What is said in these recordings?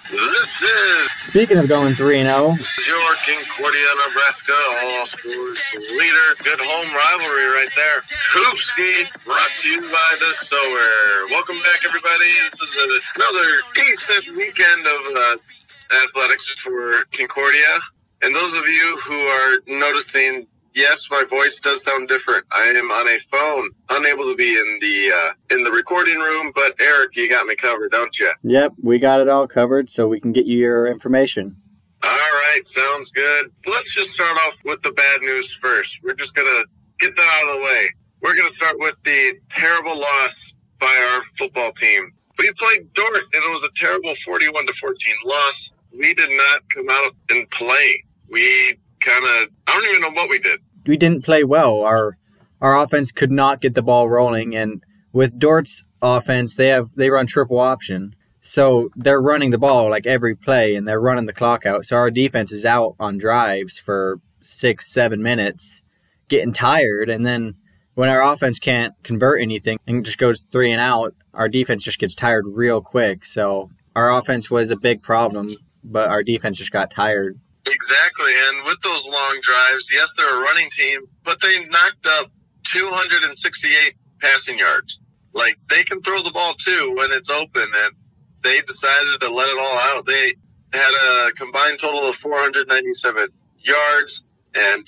This is Speaking of going 3-0, your Concordia, Nebraska all-schools leader. Good home rivalry right there. Hoopski, brought to you by the Stower. Welcome back, everybody. This is another decent weekend of athletics for Concordia. And those of you who are noticing, yes, my voice does sound different. I am on a phone, unable to be in the recording room. But Eric, you got me covered, don't you? yep, we got it all covered so we can get you your information. All right, sounds good. Let's just start off with the bad news first. We're just gonna get that out of the way. We're gonna start with the terrible loss by our football team. We played Dordt, and it was a terrible 41-14 loss. We did not come out and play. We I don't even know what we did. We didn't play well. Our offense could not get the ball rolling, and with Dort's offense, they run triple option. So they're running the ball like every play, and they're running the clock out. So our defense is out on drives for 6-7 minutes, getting tired, and then when our offense can't convert anything and just goes 3 and out, our defense just gets tired real quick. So our offense was a big problem, but our defense just got tired. Exactly, and with those long drives, yes, they're a running team, but they knocked up 268 passing yards. Like, they can throw the ball, too, when it's open, and they decided to let it all out. They had a combined total of 497 yards and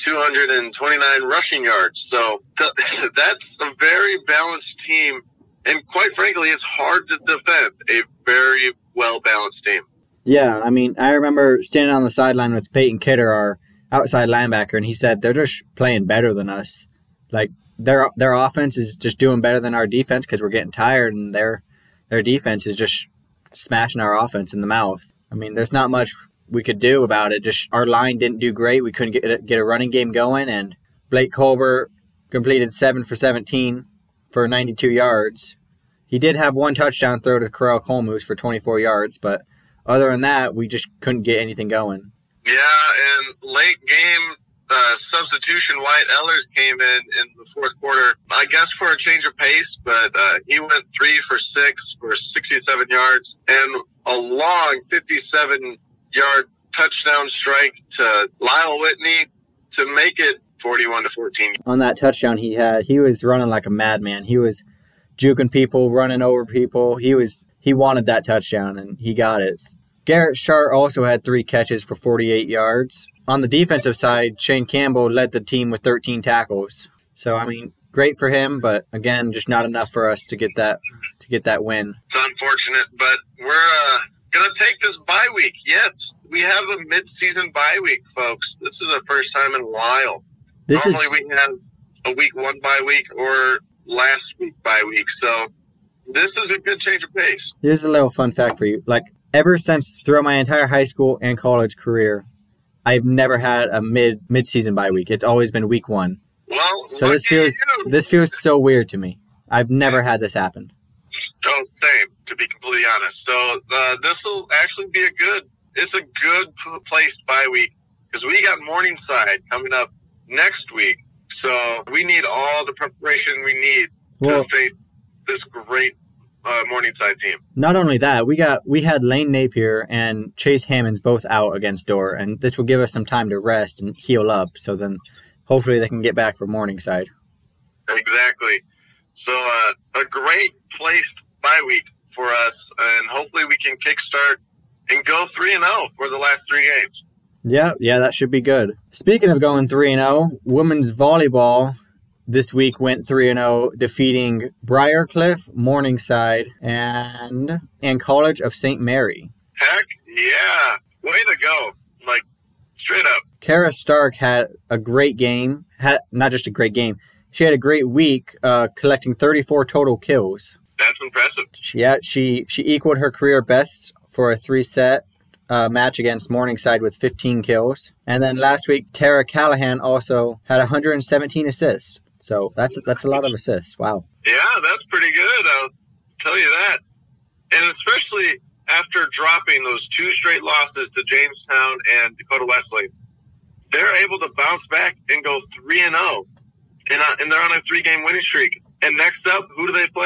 229 rushing yards. So that's a very balanced team, and quite frankly, it's hard to defend a very well-balanced team. Yeah, I mean, I remember standing on the sideline with Peyton Kidder, our outside linebacker, and he said they're just playing better than us. Like, their offense is just doing better than our defense because we're getting tired, and their defense is just smashing our offense in the mouth. I mean, there's not much we could do about it. Just our line didn't do great. We couldn't get a running game going, and Blake Colbert completed 7 for 17 for 92 yards. He did have one touchdown throw to Corral Colmuse for 24 yards, but other than that, we just couldn't get anything going. Yeah, and late game substitution, Wyatt Ellers came in the fourth quarter, I guess for a change of pace, but he went 3 for 6 for 67 yards and a long 57-yard touchdown strike to Lyle Whitney to make it 41-14. On that touchdown he was running like a madman. He was juking people, running over people. He wanted that touchdown, and he got it. Garrett Sharp also had 3 catches for 48 yards. On the defensive side, Shane Campbell led the team with 13 tackles. So, I mean, great for him, but again, just not enough for us to get that win. It's unfortunate, but we're going to take this bye week. Yes, we have a mid-season bye week, folks. This is the first time in a while. Normally we have a week 1 bye week or last week bye week, so this is a good change of pace. Here's a little fun fact for you. Like, ever since throughout my entire high school and college career, I've never had a mid-season bye week. It's always been week 1. Well, so this feels so weird to me. I've never had this happen. Oh, same, to be completely honest. So this will actually be it's a good placed bye week because we got Morningside coming up next week. So we need all the preparation we need to face this great Morningside team. Not only that, we had Lane Napier and Chase Hammonds both out against Dorr, and this will give us some time to rest and heal up. So then, hopefully, they can get back for Morningside. Exactly. So a great placed bye week for us, and hopefully we can kickstart and go 3-0 for the last 3 games. Yeah, that should be good. Speaking of going 3-0, women's volleyball this week went 3-0, defeating Briarcliff, Morningside, and College of St. Mary. Heck yeah. Way to go. Like, straight up. Kara Stark had a great game. Not just a great game. She had a great week, collecting 34 total kills. That's impressive. She equaled her career best for a 3-set match against Morningside with 15 kills. And then last week, Tara Callahan also had 117 assists. So that's a lot of assists. Wow. Yeah, that's pretty good. I'll tell you that. And especially after dropping those 2 straight losses to Jamestown and Dakota Wesleyan, they're able to bounce back and go 3-0. And they're on a 3-game winning streak. And next up, who do they play?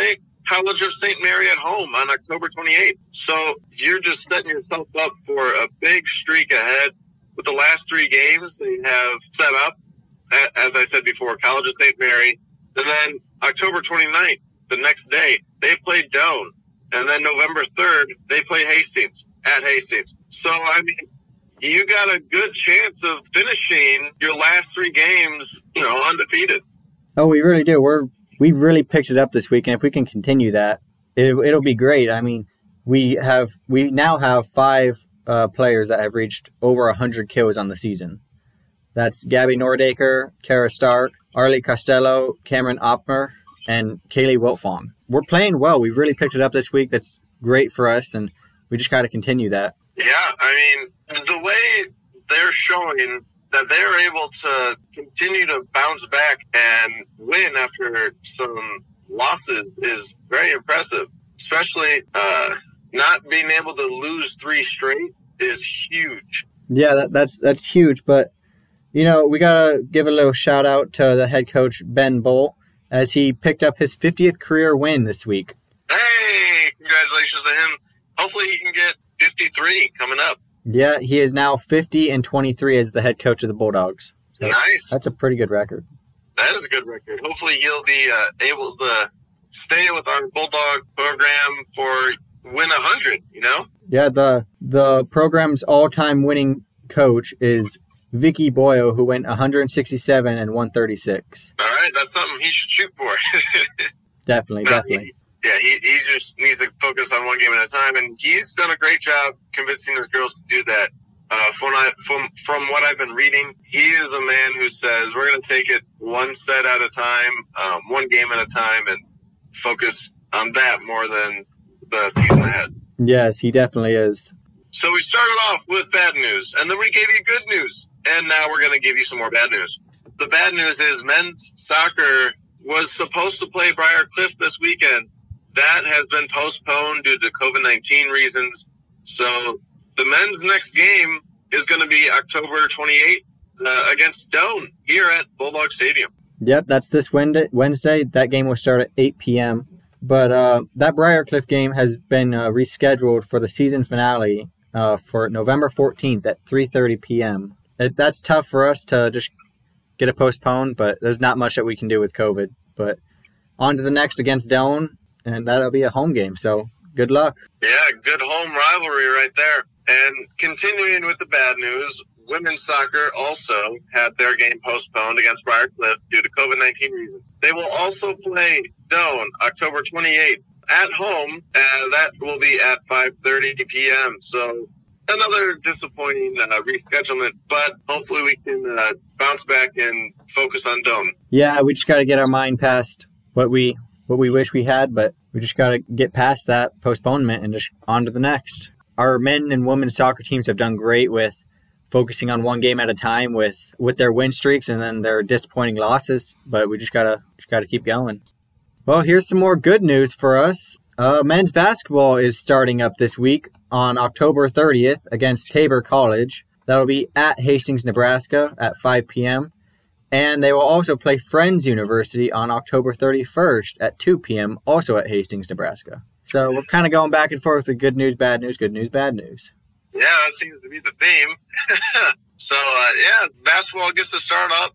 College of St. Mary at home on October 28th. So you're just setting yourself up for a big streak ahead with the last 3 games they have set up. As I said before, College of St. Mary. And then October 29th, the next day, they play Doane. And then November 3rd, they play Hastings at Hastings. So, I mean, you got a good chance of finishing your last 3 games, undefeated. Oh, we really do. We really picked it up this week, and if we can continue that, it'll be great. I mean, we now have 5 players that have reached over 100 kills on the season. That's Gabby Nordaker, Kara Stark, Arlie Costello, Cameron Opmer, and Kaylee Wiltfong. We're playing well. We really picked it up this week. That's great for us, and we just got to continue that. Yeah, I mean, the way they're showing that they're able to continue to bounce back and win after some losses is very impressive. Especially not being able to lose 3 straight is huge. Yeah, that's huge. But, we got to give a little shout out to the head coach, Ben Bolt, as he picked up his 50th career win this week. Hey, congratulations to him. Hopefully he can get 53 coming up. Yeah, he is now 50-23 as the head coach of the Bulldogs. So nice. That's a pretty good record. That is a good record. Hopefully he'll be able to stay with our Bulldog program for win 100, Yeah, the program's all-time winning coach is Vicky Boyle, who went 167 and 136. All right, that's something he should shoot for. Definitely. He just needs to focus on one game at a time, and he's done a great job convincing the girls to do that. From what I've been reading, he is a man who says we're going to take it one set at a time, one game at a time, and focus on that more than the season ahead. Yes, he definitely is. So we started off with bad news, and then we gave you good news, and now we're going to give you some more bad news. The bad news is men's soccer was supposed to play Briar Cliff this weekend. That has been postponed due to COVID-19 reasons. So the men's next game is going to be October 28th against Doane here at Bulldog Stadium. Yep, that's this Wednesday. That game will start at 8 p.m. But that Briarcliff game has been rescheduled for the season finale for November 14th at 3:30 p.m. That's tough for us to just get it postponed, but there's not much that we can do with COVID. But on to the next against Doane. And that'll be a home game, so good luck. Yeah, good home rivalry right there. And continuing with the bad news, women's soccer also had their game postponed against Briarcliff due to COVID-19 reasons. They will also play Doane October 28th at home, and that will be at 5:30 p.m. So another disappointing reschedulement, but hopefully we can bounce back and focus on Doane. Yeah, we just got to get our mind past what we wish we had, but we just got to get past that postponement and just on to the next. Our men and women's soccer teams have done great with focusing on one game at a time with their win streaks and then their disappointing losses, but we just gotta keep going. Well, here's some more good news for us. Men's basketball is starting up this week on October 30th against Tabor College. That'll be at Hastings, Nebraska at 5 p.m. And they will also play Friends University on October 31st at 2 p.m., also at Hastings, Nebraska. So we're kind of going back and forth with good news, bad news, good news, bad news. Yeah, that seems to be the theme. So, basketball gets to start up.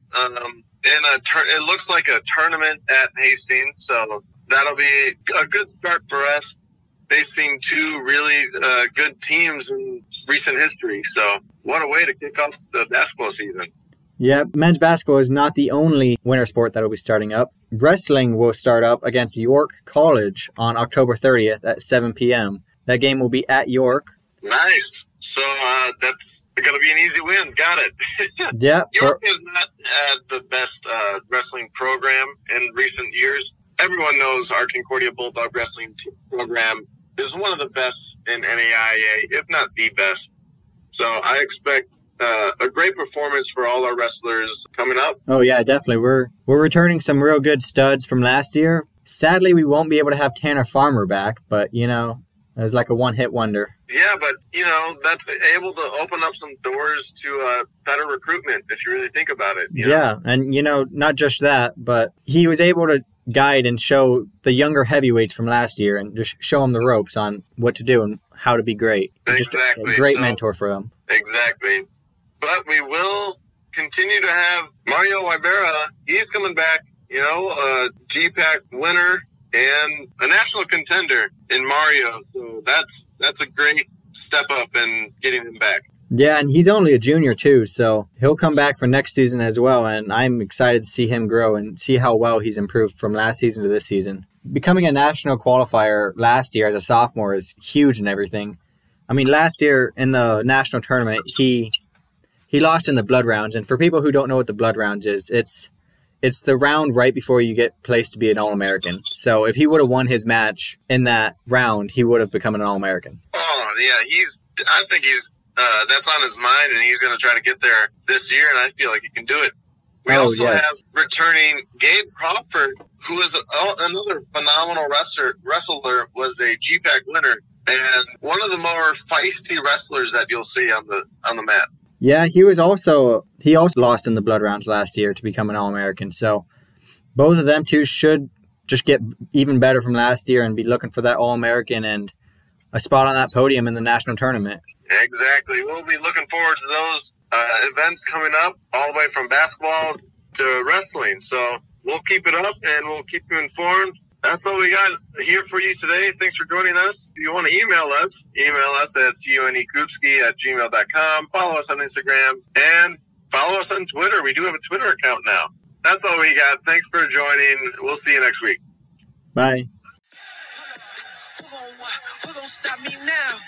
It looks like a tournament at Hastings, so that'll be a good start for us, facing 2 really good teams in recent history. So what a way to kick off the basketball season. Yeah, men's basketball is not the only winter sport that will be starting up. Wrestling will start up against York College on October 30th at 7 p.m. That game will be at York. Nice. So that's going to be an easy win. Got it. Yeah. York has not had the best wrestling program in recent years. Everyone knows our Concordia Bulldog wrestling program is one of the best in NAIA, if not the best. So I expect a great performance for all our wrestlers coming up. Oh yeah, definitely. We're returning some real good studs from last year. Sadly, we won't be able to have Tanner Farmer back, but it was like a one-hit wonder. Yeah, but that's able to open up some doors to better recruitment if you really think about it. Yeah, and not just that, but he was able to guide and show the younger heavyweights from last year and just show them the ropes on what to do and how to be great. Exactly. Just a great mentor for them. Exactly. But we will continue to have Mario Ibarra. He's coming back, a GPAC winner and a national contender in Mario. So that's a great step up in getting him back. Yeah, and he's only a junior too, so he'll come back for next season as well, and I'm excited to see him grow and see how well he's improved from last season to this season. Becoming a national qualifier last year as a sophomore is huge and everything. I mean, last year in the national tournament, he lost in the blood rounds, and for people who don't know what the blood rounds is, it's the round right before you get placed to be an All-American. So if he would have won his match in that round, he would have become an All-American. Oh, yeah, I think that's on his mind, and he's going to try to get there this year, and I feel like he can do it. We also have returning Gabe Crawford, who is another phenomenal wrestler, was a GPAC winner, and one of the more feisty wrestlers that you'll see on the mat. Yeah, he also lost in the blood rounds last year to become an All-American. So both of them two should just get even better from last year and be looking for that All-American and a spot on that podium in the national tournament. Exactly. We'll be looking forward to those events coming up, all the way from basketball to wrestling. So we'll keep it up and we'll keep you informed. That's all we got here for you today. Thanks for joining us. If you want to email us at cunekupski@gmail.com. Follow us on Instagram and follow us on Twitter. We do have a Twitter account now. That's all we got. Thanks for joining. We'll see you next week. Bye. Who gonna stop me now?